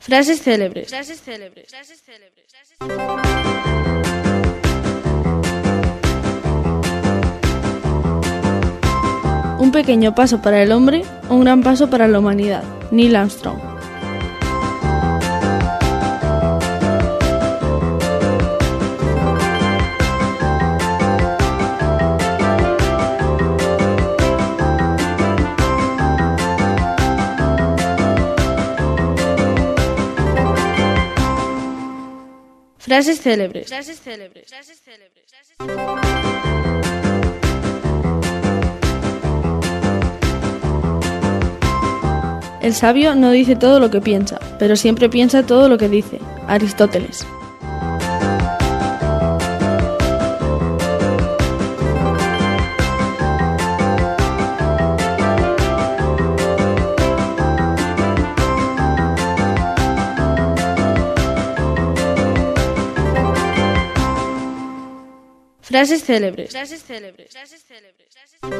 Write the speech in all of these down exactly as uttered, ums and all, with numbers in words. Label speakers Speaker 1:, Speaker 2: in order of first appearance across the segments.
Speaker 1: Frases célebres.
Speaker 2: Frases célebres. Frases célebres.
Speaker 1: Un pequeño paso para el hombre, un gran paso para la humanidad. Neil Armstrong. Frases célebres.
Speaker 2: Frases célebres. Frases célebres.
Speaker 1: El sabio no dice todo lo que piensa, pero siempre piensa todo lo que dice. Aristóteles. Frases célebres.
Speaker 2: Frases célebres. Frases célebres.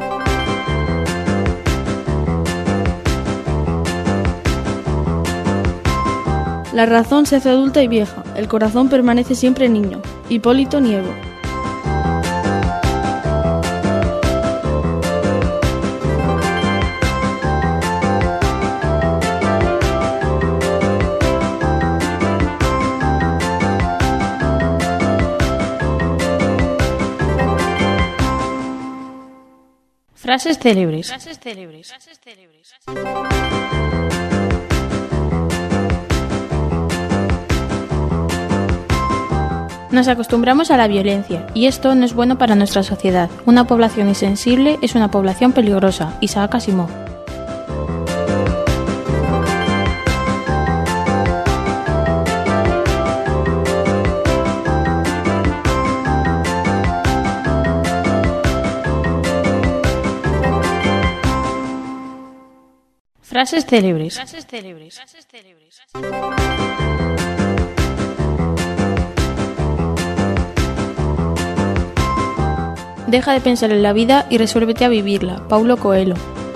Speaker 1: La razón se hace adulta y vieja, el corazón permanece siempre niño. Hipólito Nievo.
Speaker 3: Frases célebres.
Speaker 2: Frases célebres. Frases célebres.
Speaker 3: Nos acostumbramos a la violencia y esto no es bueno para nuestra sociedad. Una población insensible es una población peligrosa. Isaac Asimov. Frases célebres.
Speaker 2: Frases célebres. Frases célebres.
Speaker 3: Deja de pensar en la vida y resuélvete a vivirla. Paulo Coelho.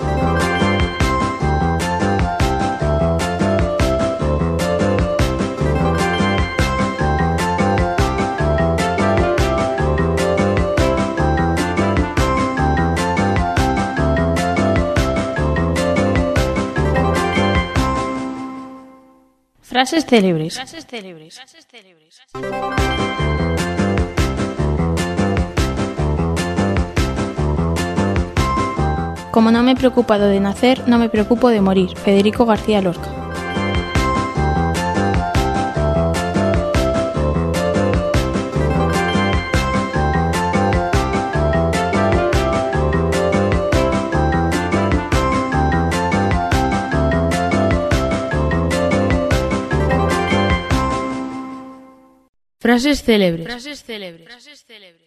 Speaker 3: Frases célebres.
Speaker 2: Frases célebres. Frases célebres.
Speaker 3: Como no me he preocupado de nacer, no me preocupo de morir. Federico García Lorca.
Speaker 1: Frases célebres.
Speaker 2: Frases célebres. Frases célebres.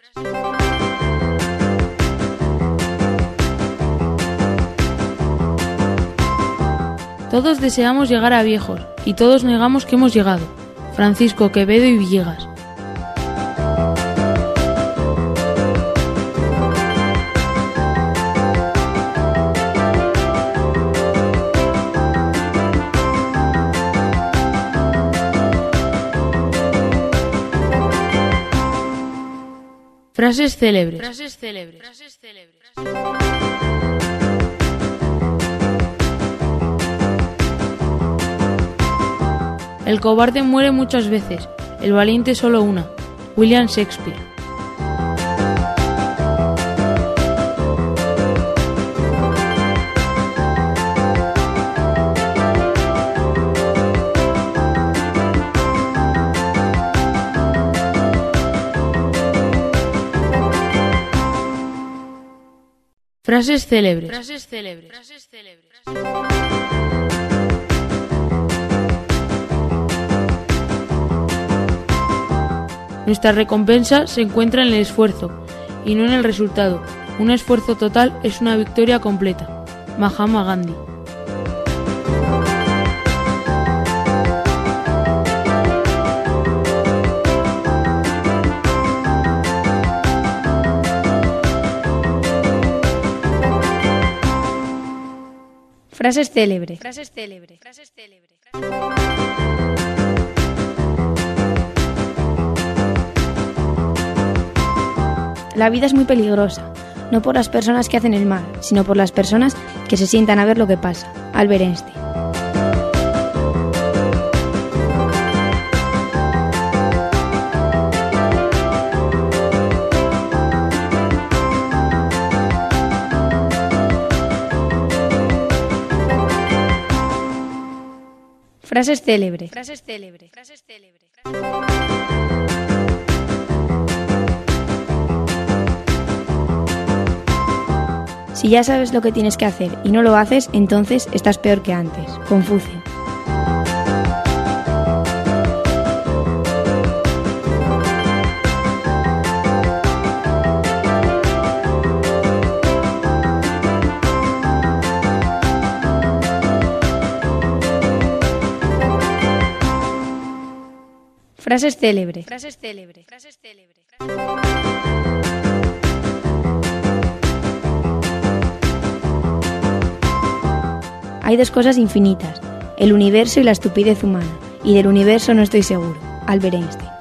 Speaker 1: Todos deseamos llegar a viejos y todos negamos que hemos llegado. Francisco Quevedo y Villegas. Frases célebres.
Speaker 2: Frases célebres. Frases célebres.
Speaker 1: El cobarde muere muchas veces, el valiente solo una. William Shakespeare. Frases célebres.
Speaker 2: Frases célebres. Frases célebres.
Speaker 1: Nuestra recompensa se encuentra en el esfuerzo y no en el resultado. Un esfuerzo total es una victoria completa. Mahatma Gandhi.
Speaker 3: Frases célebres.
Speaker 2: Frases célebres. Frases célebres.
Speaker 4: La vida es muy peligrosa, no por las personas que hacen el mal, sino por las personas que se sientan a ver lo que pasa. Albert Einstein. Frases célebres. Frases célebres. Frases célebres. Si ya sabes lo que tienes que hacer y no lo haces, entonces estás peor que antes. Confucio. Frases célebres. Frases célebres. Frases célebres. Hay dos cosas infinitas, el universo y la estupidez humana, y del universo no estoy seguro. Albert Einstein.